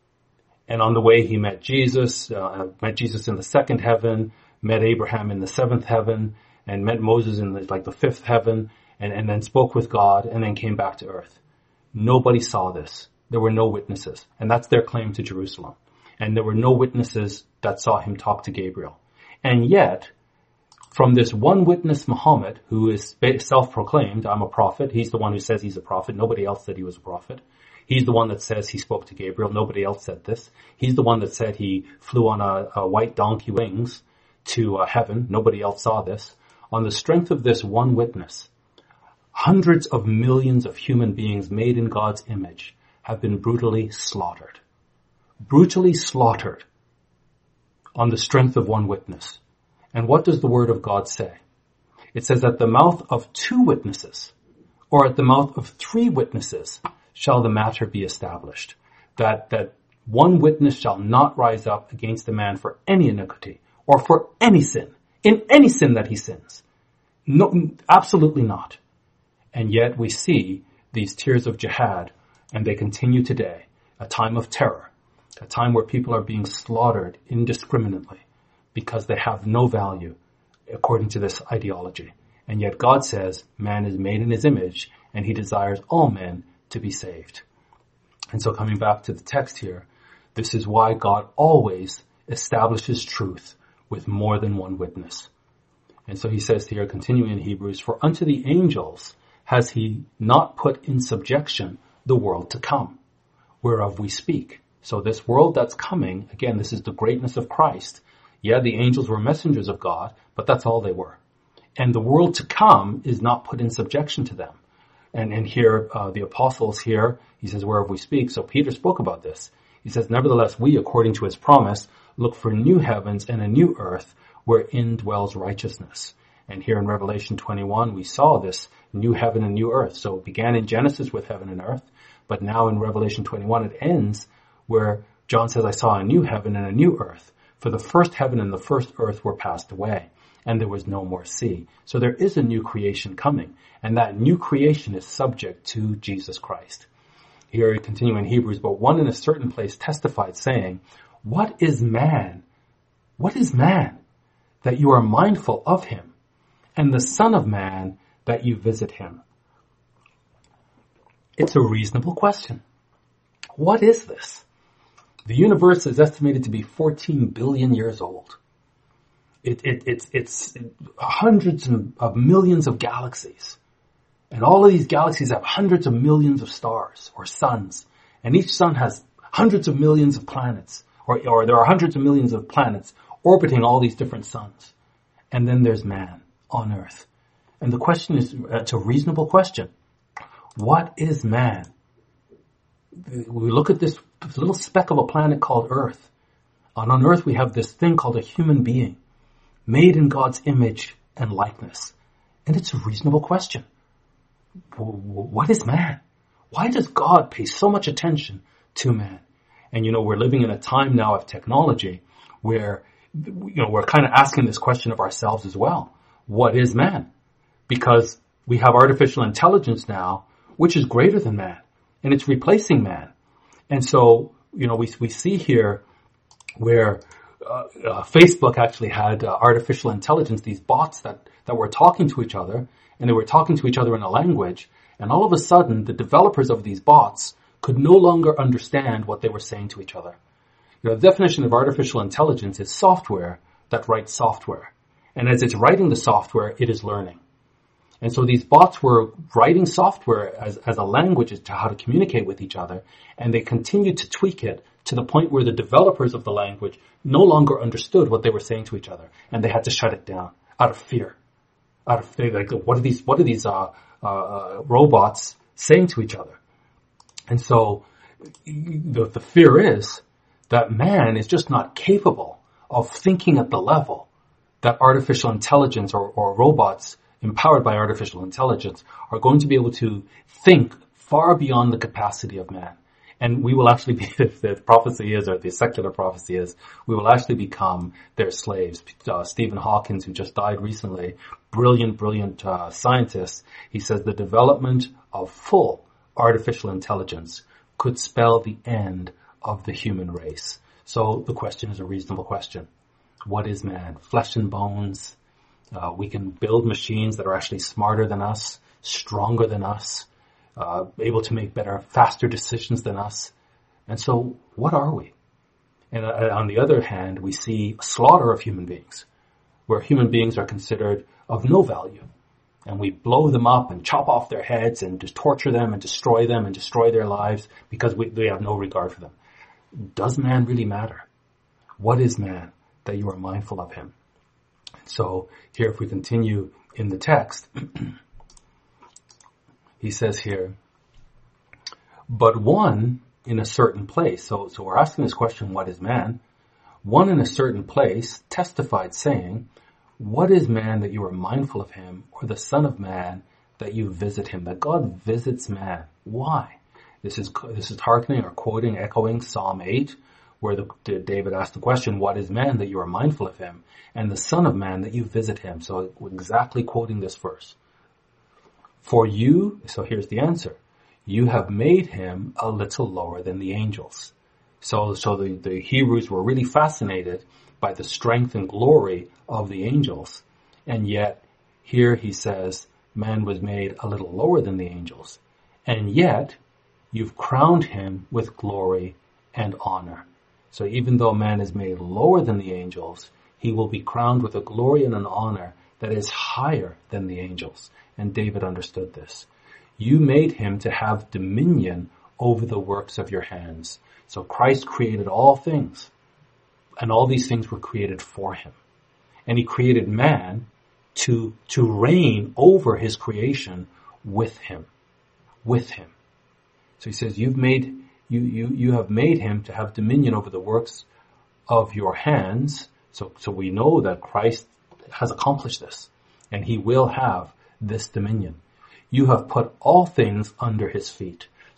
And on the way he met Jesus in the 2nd heaven, met Abraham in the 7th heaven, and met Moses in the 5th heaven, and then spoke with God, and then came back to earth. Nobody saw this. There were no witnesses. And that's their claim to Jerusalem. And there were no witnesses that saw him talk to Gabriel. And yet, from this 1 witness, Muhammad, who is self-proclaimed, I'm a prophet. He's the one who says he's a prophet. Nobody else said he was a prophet. He's the one that says he spoke to Gabriel. Nobody else said this. He's the one that said he flew on a white donkey wings to heaven. Nobody else saw this. On the strength of this 1 witness, hundreds of millions of human beings made in God's image have been brutally slaughtered. Brutally slaughtered on the strength of 1 witness. And what does the word of God say? It says, at the mouth of 2 witnesses, or at the mouth of 3 witnesses, shall the matter be established. That 1 witness shall not rise up against a man for any iniquity, or for any sin, in any sin that he sins. No, absolutely not. And yet we see these tears of jihad, and they continue today, a time of terror, a time where people are being slaughtered indiscriminately because they have no value according to this ideology. And yet God says man is made in his image, and he desires all men to be saved. And so coming back to the text here, this is why God always establishes truth with more than 1 witness. And so he says here, continuing in Hebrews, for unto the angels has he not put in subjection the world to come, whereof we speak. So this world that's coming, again, this is the greatness of Christ. Yeah, the angels were messengers of God, but that's all they were. And the world to come is not put in subjection to them. And here, the apostles here, he says, whereof we speak. So Peter spoke about this. He says, nevertheless, we, according to his promise, look for new heavens and a new earth wherein dwells righteousness. And here in Revelation 21, we saw this new heaven and new earth. So it began in Genesis with heaven and earth, But now in Revelation 21, it ends where John says, I saw a new heaven and a new earth. For the first heaven and the first earth were passed away, and there was no more sea. So there is a new creation coming, and that new creation is subject to Jesus Christ. Here, continuing in Hebrews, but one in a certain place testified, saying, what is man? What is man that you are mindful of him, and the Son of Man that you visit him? It's a reasonable question. What is this? The universe is estimated to be 14 billion years old. It's hundreds of millions of galaxies. And all of these galaxies have hundreds of millions of stars or suns. And each sun has hundreds of millions of planets. Or there are hundreds of millions of planets orbiting all these different suns. And then there's man on earth. And the question is, it's a reasonable question. What is man? We look at this little speck of a planet called Earth. And on Earth we have this thing called a human being, made in God's image and likeness. And it's a reasonable question. What is man? Why does God pay so much attention to man? And we're living in a time now of technology where, we're kind of asking this question of ourselves as well. What is man? Because we have artificial intelligence now, which is greater than man, and it's replacing man. And so, we see here where Facebook actually had artificial intelligence, these bots that were talking to each other, and they were talking to each other in a language, and all of a sudden, the developers of these bots could no longer understand what they were saying to each other. The definition of artificial intelligence is software that writes software. And as it's writing the software, it is learning. And so these bots were writing software as a language as to how to communicate with each other, and they continued to tweak it to the point where the developers of the language no longer understood what they were saying to each other, and they had to shut it down out of fear. Like, what are these robots saying to each other? And so the fear is that man is just not capable of thinking at the level that artificial intelligence or robots empowered by artificial intelligence are going to be able to think far beyond the capacity of man. And we will actually be, if the prophecy is, or the secular prophecy is, we will actually become their slaves. Stephen Hawking, who just died recently, brilliant scientist, he says the development of full artificial intelligence could spell the end of the human race. So the question is a reasonable question. What is man? Flesh and bones. We can build machines that are actually smarter than us, stronger than us, able to make better, faster decisions than us. And so what are we? And on the other hand, we see slaughter of human beings, where human beings are considered of no value. And we blow them up and chop off their heads and just torture them and destroy their lives because we have no regard for them. Does man really matter? What is man that you are mindful of him? So here, if we continue in the text, he says here, but one in a certain place. So we're asking this question, what is man? One in a certain place testified, saying, what is man that you are mindful of him, or the Son of Man that you visit him? That God visits man. Why? This is hearkening or quoting, echoing Psalm 8, where David asked the question, what is man that you are mindful of him, and the Son of Man that you visit him? So exactly quoting this verse. For you, so here's the answer, you have made him a little lower than the angels. So the Hebrews were really fascinated by the strength and glory of the angels. And yet, here he says, man was made a little lower than the angels. And yet, you've crowned him with glory and honor. So even though man is made lower than the angels, he will be crowned with a glory and an honor that is higher than the angels. And David understood this. You made him to have dominion over the works of your hands. So Christ created all things. And all these things were created for him. And he created man to reign over his creation with him. With him. So he says, you have made him to have dominion over the works of your hands. So we know that Christ has accomplished this. And he will have this dominion. You have put all things under his feet.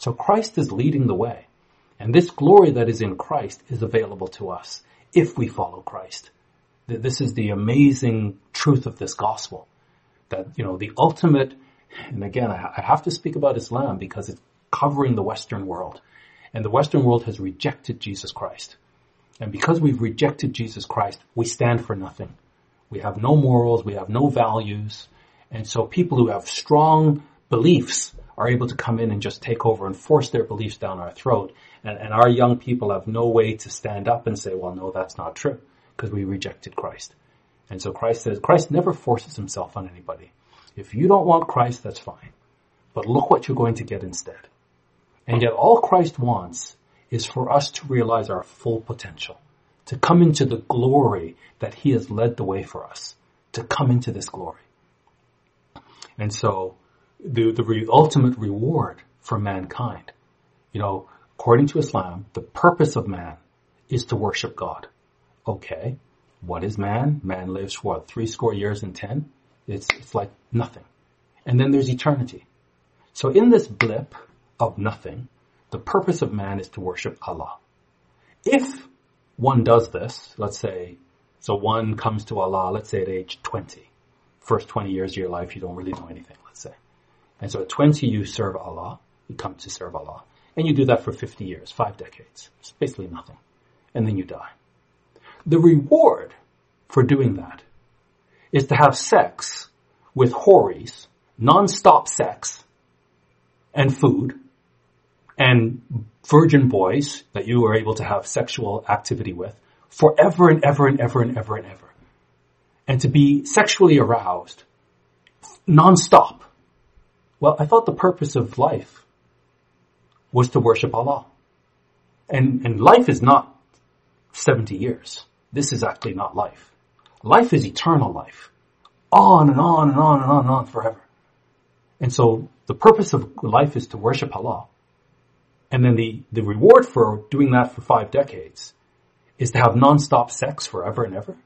So Christ is leading the way. And this glory that is in Christ is available to us if we follow Christ. This is the amazing truth of this gospel. That, the ultimate, and again, I have to speak about Islam because it's covering the Western world. And the Western world has rejected Jesus Christ. And because we've rejected Jesus Christ, we stand for nothing. We have no morals, we have no values. And so people who have strong beliefs are able to come in and just take over and force their beliefs down our throat. And our young people have no way to stand up and say, well, no, that's not true, because we rejected Christ. And so Christ never forces himself on anybody. If you don't want Christ, that's fine. But look what you're going to get instead. And yet all Christ wants is for us to realize our full potential, to come into the glory that he has led the way for us, to come into this glory. And so the ultimate reward for mankind, according to Islam, the purpose of man is to worship God. Okay, what is man? Man lives for 70 years and 10? It's like nothing. And then there's eternity. So in this blip of nothing, the purpose of man is to worship Allah. If one does this, let's say, so one comes to Allah, let's say at age 20. First 20 years of your life, you don't really know anything, let's say. And so at 20, you serve Allah, you come to serve Allah. And you do that for 50 years, 5 decades. It's basically nothing. And then you die. The reward for doing that is to have sex with houris, non-stop sex, and food, and virgin boys that you are able to have sexual activity with forever and ever and ever and ever and ever. And to be sexually aroused non-stop. Well, I thought the purpose of life was to worship Allah. And life is not 70 years. This is actually not life. Life is eternal life. On and on and on and on and on forever. And so the purpose of life is to worship Allah. And then the reward for doing that for 5 decades is to have non-stop sex forever and ever.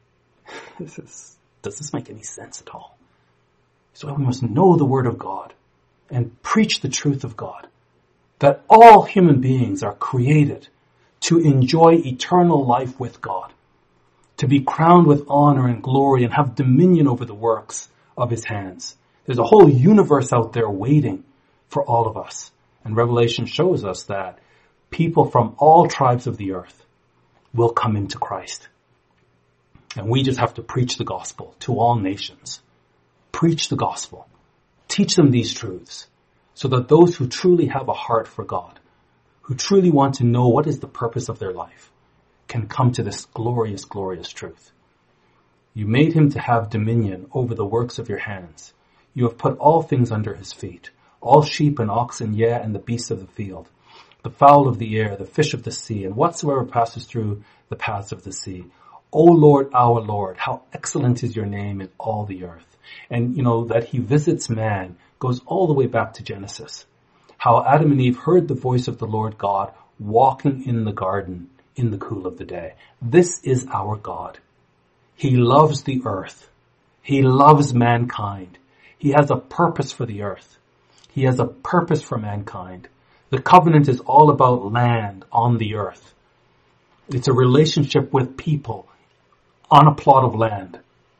Does this make any sense at all? So we must know the Word of God and preach the truth of God. That all human beings are created to enjoy eternal life with God. To be crowned with honor and glory and have dominion over the works of his hands. There's a whole universe out there waiting for all of us. And Revelation shows us that people from all tribes of the earth will come into Christ. And we just have to preach the gospel to all nations. Preach the gospel. Teach them these truths so that those who truly have a heart for God, who truly want to know what is the purpose of their life, can come to this glorious, glorious truth. You made him to have dominion over the works of your hands. You have put all things under his feet, all sheep and oxen, yea, and the beasts of the field, the fowl of the air, the fish of the sea, and whatsoever passes through the paths of the sea. O Lord, our Lord, how excellent is your name in all the earth. And that he visits man goes all the way back to Genesis. How Adam and Eve heard the voice of the Lord God walking in the garden in the cool of the day. This is our God. He loves the earth. He loves mankind. He has a purpose for the earth. He has a purpose for mankind. The covenant is all about land on the earth. It's a relationship with people on a plot of land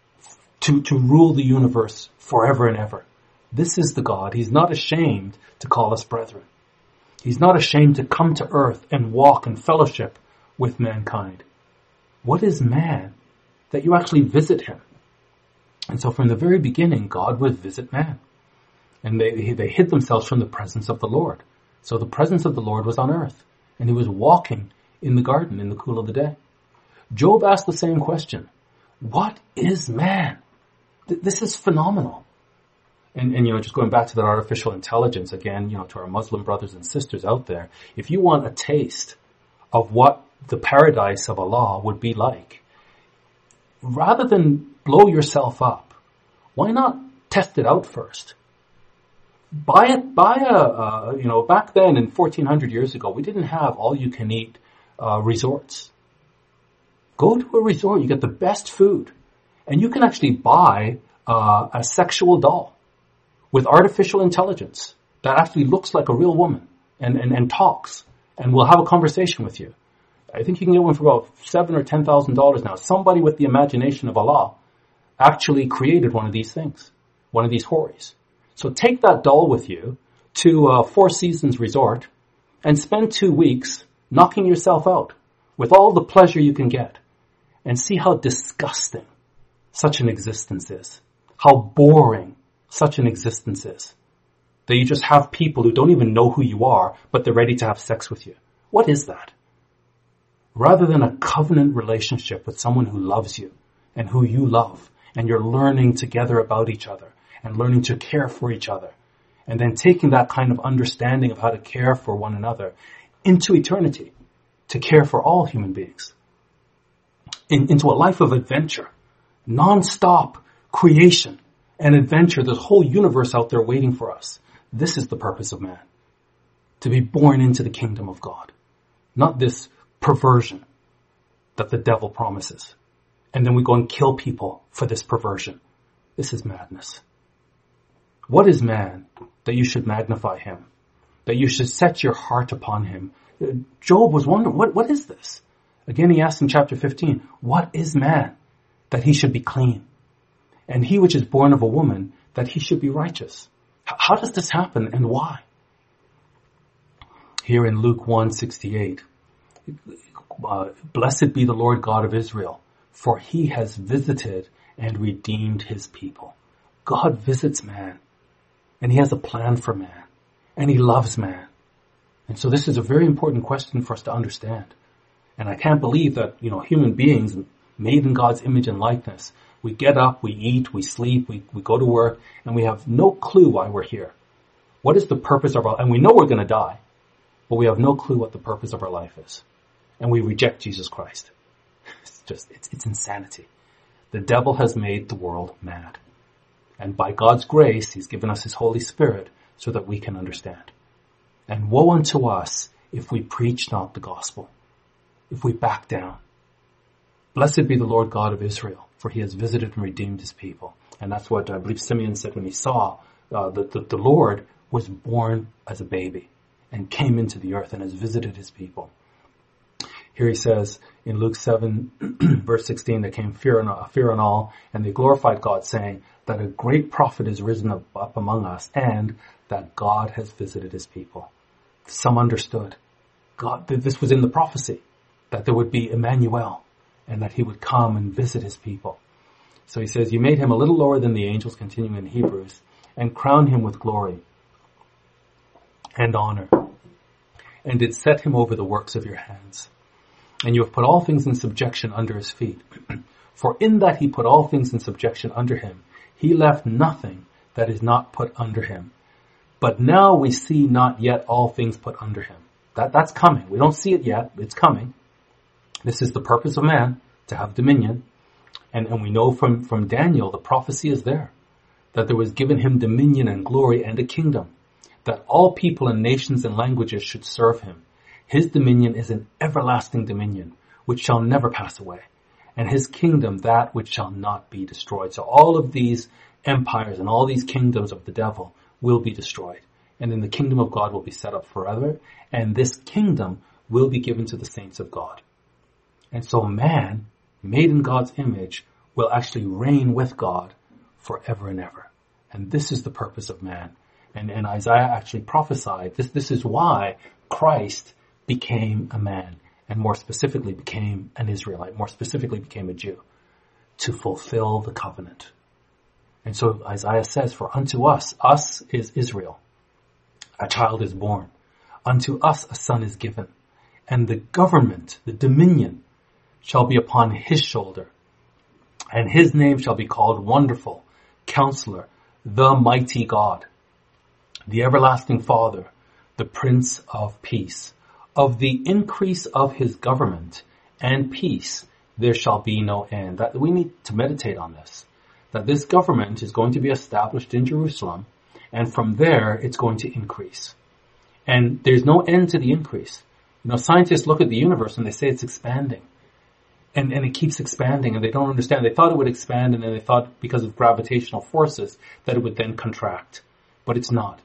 to rule the universe forever and ever. This is the God. He's not ashamed to call us brethren. He's not ashamed to come to earth and walk in fellowship with mankind. What is man that you actually visit him? And so from the very beginning, God would visit man. And they hid themselves from the presence of the Lord. So the presence of the Lord was on earth. And he was walking in the garden in the cool of the day. Job asked the same question. What is man? This is phenomenal. And just going back to that artificial intelligence again, to our Muslim brothers and sisters out there, if you want a taste of what the paradise of Allah would be like, rather than blow yourself up, why not test it out first? Buy back then in 1400 years ago, we didn't have all-you-can-eat resorts. Go to a resort, you get the best food, and you can actually buy a sexual doll with artificial intelligence that actually looks like a real woman. and talks, and will have a conversation with you. I think you can get one for about $7,000 or $10,000 now. Somebody with the imagination of Allah actually created one of these things, one of these houris. So take that doll with you to a Four Seasons resort and spend 2 weeks knocking yourself out with all the pleasure you can get, and see how disgusting such an existence is, how boring such an existence is, that you just have people who don't even know who you are, but they're ready to have sex with you. What is that? Rather than a covenant relationship with someone who loves you and who you love, and you're learning together about each other and learning to care for each other, and then taking that kind of understanding of how to care for one another into eternity, to care for all human beings, into a life of adventure, non-stop creation and adventure. There's a whole universe out there waiting for us. This is the purpose of man, to be born into the kingdom of God, not this perversion that the devil promises. And then we go and kill people for this perversion. This is madness. What is man that you should magnify him, that you should set your heart upon him? Job was wondering, what is this? Again, he asked in chapter 15, what is man that he should be clean? And he which is born of a woman, that he should be righteous. How does this happen and why? Here in Luke 1:68, blessed be the Lord God of Israel, for he has visited and redeemed his people. God visits man, and he has a plan for man, and he loves man. And so this is a very important question for us to understand. And I can't believe that, human beings made in God's image and likeness, we get up, we eat, we sleep, we go to work, and we have no clue why we're here. What is the purpose of our life? And we know we're going to die, but we have no clue what the purpose of our life is. And we reject Jesus Christ. It's insanity. The devil has made the world mad. And by God's grace, he's given us his Holy Spirit so that we can understand. And woe unto us if we preach not the gospel, if we back down. Blessed be the Lord God of Israel, for he has visited and redeemed his people. And that's what I believe Simeon said when he saw that the Lord was born as a baby and came into the earth and has visited his people. Here he says in Luke 7, verse 16, there came fear on all, and they glorified God, saying that a great prophet is risen up among us, and that God has visited his people. Some understood. God, this was in the prophecy, that there would be Emmanuel, and that he would come and visit his people. So he says, you made him a little lower than the angels, continuing in Hebrews, and crowned him with glory and honor, and did set him over the works of your hands. And you have put all things in subjection under his feet. For in that he put all things in subjection under him, he left nothing that is not put under him. But now we see not yet all things put under him. That's coming. We don't see it yet. It's coming. This is the purpose of man, to have dominion. And we know from Daniel, the prophecy is there, that there was given him dominion and glory and a kingdom, that all people and nations and languages should serve him. His dominion is an everlasting dominion, which shall never pass away, and his kingdom that which shall not be destroyed. So all of these empires and all these kingdoms of the devil will be destroyed, and then the kingdom of God will be set up forever, and this kingdom will be given to the saints of God. And so man, made in God's image, will actually reign with God forever and ever. And this is the purpose of man. And Isaiah actually prophesied, this is why Christ became a man, and more specifically became an Israelite, more specifically became a Jew, to fulfill the covenant. And so Isaiah says, for unto us is Israel, a child is born, unto us a son is given, and the government, the dominion, shall be upon his shoulder, and his name shall be called Wonderful, Counselor, the Mighty God, the Everlasting Father, the Prince of Peace. Of the increase of his government and peace, there shall be no end. That we need to meditate on this, that this government is going to be established in Jerusalem, and from there it's going to increase. And there's no end to the increase. Scientists look at the universe and they say it's expanding. And it keeps expanding, and they don't understand. They thought it would expand, and then they thought because of gravitational forces that it would then contract. But it's not.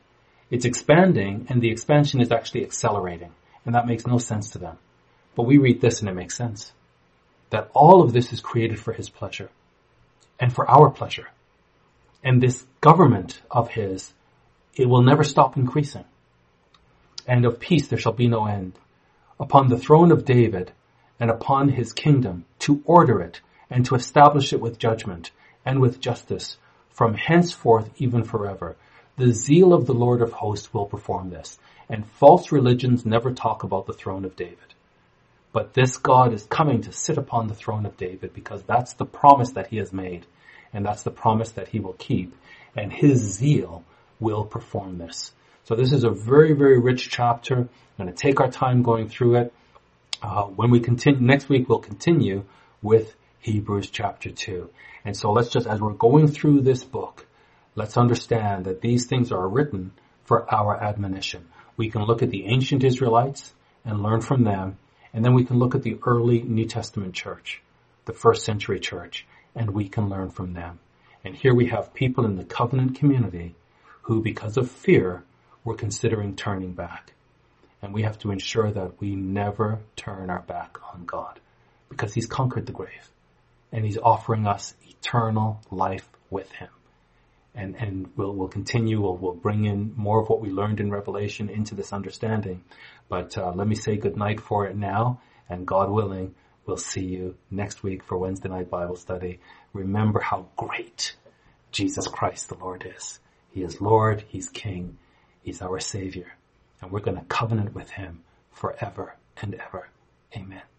It's expanding, and the expansion is actually accelerating. And that makes no sense to them. But we read this and it makes sense. That all of this is created for his pleasure and for our pleasure. And this government of his, it will never stop increasing. And of peace there shall be no end. Upon the throne of David and upon his kingdom, to order it and to establish it with judgment and with justice from henceforth even forever. The zeal of the Lord of hosts will perform this. And false religions never talk about the throne of David. But this God is coming to sit upon the throne of David because that's the promise that he has made. And that's the promise that he will keep. And his zeal will perform this. So this is a very, very rich chapter. I'm going to take our time going through it. When we continue, next week we'll continue with Hebrews chapter 2. And so let's just, as we're going through this book, let's understand that these things are written for our admonition. We can look at the ancient Israelites and learn from them. And then we can look at the early New Testament church, the first century church, and we can learn from them. And here we have people in the covenant community who, because of fear, were considering turning back. And we have to ensure that we never turn our back on God, because he's conquered the grave and he's offering us eternal life with him. And we'll continue, we'll bring in more of what we learned in Revelation into this understanding. But let me say good night for it now, and God willing, we'll see you next week for Wednesday night Bible study. Remember how great Jesus Christ the Lord is. He is Lord, he's King, he's our Savior, and we're going to covenant with him forever and ever. Amen.